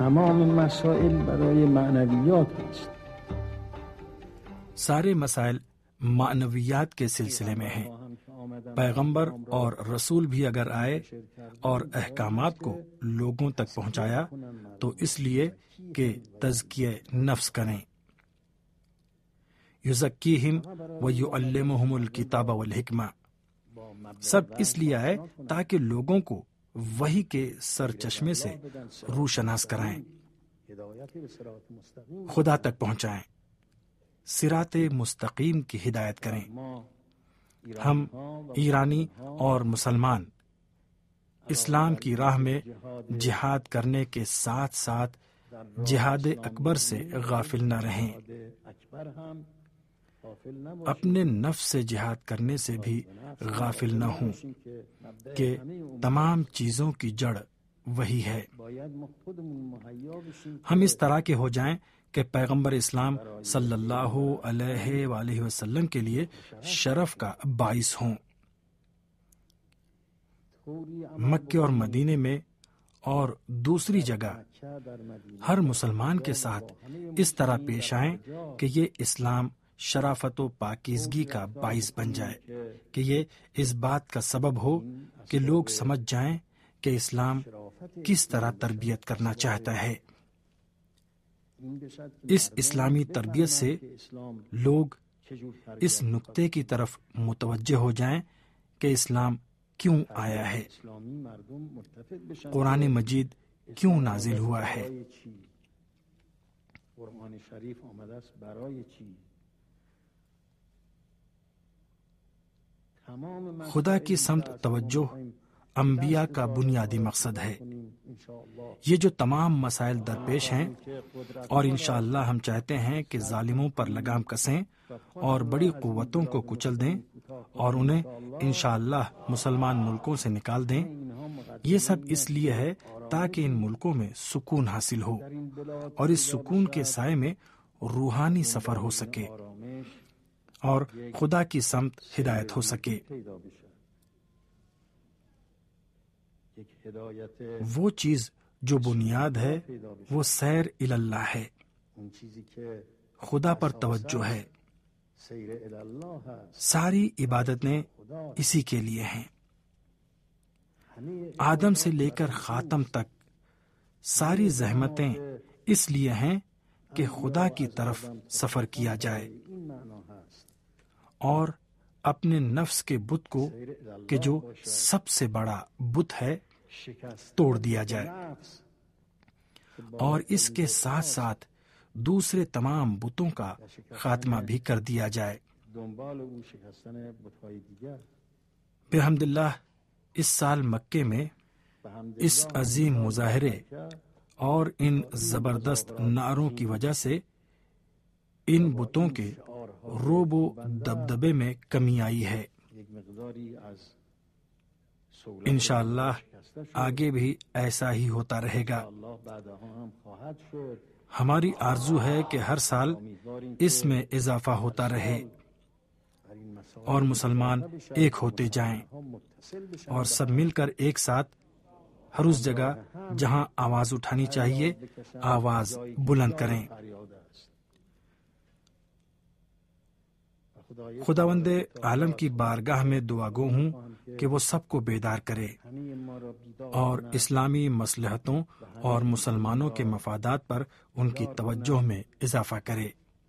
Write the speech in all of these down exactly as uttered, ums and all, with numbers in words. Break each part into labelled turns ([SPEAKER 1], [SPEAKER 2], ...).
[SPEAKER 1] تمام مسائل برای معنویات است.
[SPEAKER 2] سارے مسائل معنویات کے سلسلے میں ہیں. پیغمبر اور رسول بھی اگر آئے اور احکامات کو لوگوں تک پہنچایا تو اس لیے کہ تزکیہ نفس کریں. یزکیہم ویعلمہم الکتاب والحکمہ، سب اس لیے آئے تاکہ لوگوں کو وحی کے سر چشمے سے روشناس کرائیں، خدا تک پہنچائیں، صراط مستقیم کی ہدایت کریں. ہم ایرانی اور مسلمان اسلام کی راہ میں جہاد کرنے کے ساتھ ساتھ جہاد اکبر سے غافل نہ رہیں. اپنے نفس سے جہاد کرنے سے بھی غافل نہ ہوں کہ تمام چیزوں کی جڑ وہی ہے. ہم اس طرح کے ہو جائیں کہ پیغمبر اسلام صلی اللہ علیہ وآلہ وسلم کے لیے شرف کا باعث ہوں. مکے اور مدینے میں اور دوسری جگہ ہر مسلمان کے ساتھ اس طرح پیش آئیں کہ یہ اسلام شرافت و پاکیزگی کا باعث بن جائے، کہ یہ اس بات کا سبب ہو کہ لوگ سمجھ جائیں کہ اسلام کس طرح تربیت کرنا چاہتا ہے. اس اسلامی تربیت سے لوگ اس نقطے کی طرف متوجہ ہو جائیں کہ اسلام کیوں آیا ہے، قرآن مجید کیوں نازل ہوا ہے. خدا کی سمت توجہ انبیاء کا بنیادی مقصد ہے. یہ جو تمام مسائل درپیش ہیں اور انشاءاللہ ہم چاہتے ہیں کہ ظالموں پر لگام کسیں اور بڑی قوتوں کو کچل دیں اور انہیں انشاءاللہ مسلمان ملکوں سے نکال دیں، یہ سب اس لیے ہے تاکہ ان ملکوں میں سکون حاصل ہو اور اس سکون کے سائے میں روحانی سفر ہو سکے اور خدا کی سمت ہدایت ہو سکے. وہ چیز جو بنیاد ہے وہ سیر اللہ ہے، خدا پر توجہ ہے. ساری عبادتیں اسی کے لیے ہیں. آدم سے لے کر خاتم تک ساری زحمتیں اس لیے ہیں کہ خدا کی طرف سفر کیا جائے اور اپنے نفس کے بت کو کہ جو سب سے بڑا بت ہے توڑ دیا جائے اور اس کے ساتھ ساتھ دوسرے تمام بتوں کا خاتمہ بھی کر دیا جائے. بحمد اللہ اس سال مکے میں اس عظیم مظاہرے اور ان زبردست نعروں کی وجہ سے ان بتوں کے روب و دبدبے میں کمی آئی ہے. انشاءاللہ آگے بھی ایسا ہی ہوتا رہے گا. ہماری آرزو ہے کہ ہر سال اس میں اضافہ ہوتا رہے اور مسلمان ایک ہوتے جائیں اور سب مل کر ایک ساتھ ہر اس جگہ جہاں آواز اٹھانی چاہیے آواز بلند کریں. خداوند عالم کی بارگاہ میں دعا گو ہوں کہ وہ سب کو بیدار کرے اور اسلامی مصلحتوں اور مسلمانوں کے مفادات پر ان کی توجہ میں اضافہ کرے.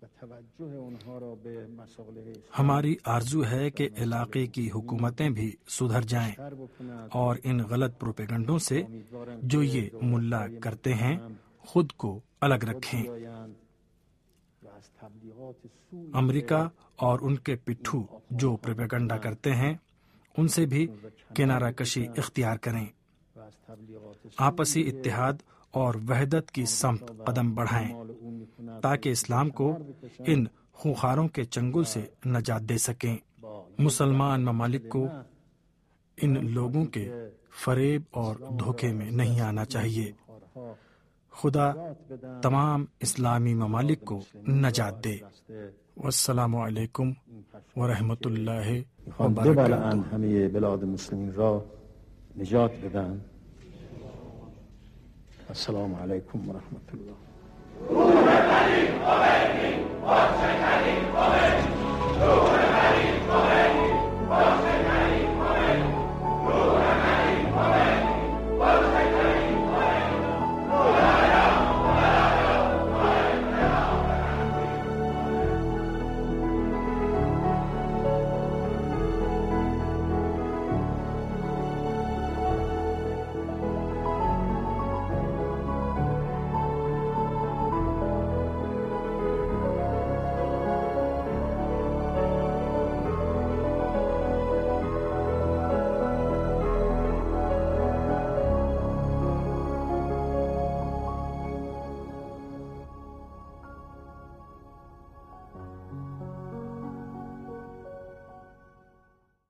[SPEAKER 2] ہماری آرزو ہے کہ علاقے کی حکومتیں بھی سدھر جائیں اور ان غلط پروپیگنڈوں سے جو یہ ملا کرتے ہیں خود کو الگ رکھیں. امریکہ اور ان کے پٹھو جو پروپیگنڈا کرتے ہیں ان سے بھی کنارہ کشی اختیار کریں. آپسی اتحاد اور وحدت کی سمت قدم بڑھائیں تاکہ اسلام کو ان خونخواروں کے چنگل سے نجات دے سکیں. مسلمان ممالک کو ان لوگوں کے فریب اور دھوکے میں نہیں آنا چاہیے. خدا تمام اسلامی ممالک کو نجات دے. والسلام علیکم ورحمۃ اللہ وبرکاتہ.
[SPEAKER 1] همه بلاد مسلمین را نجات بدن. السلام علیکم و رحمت الله.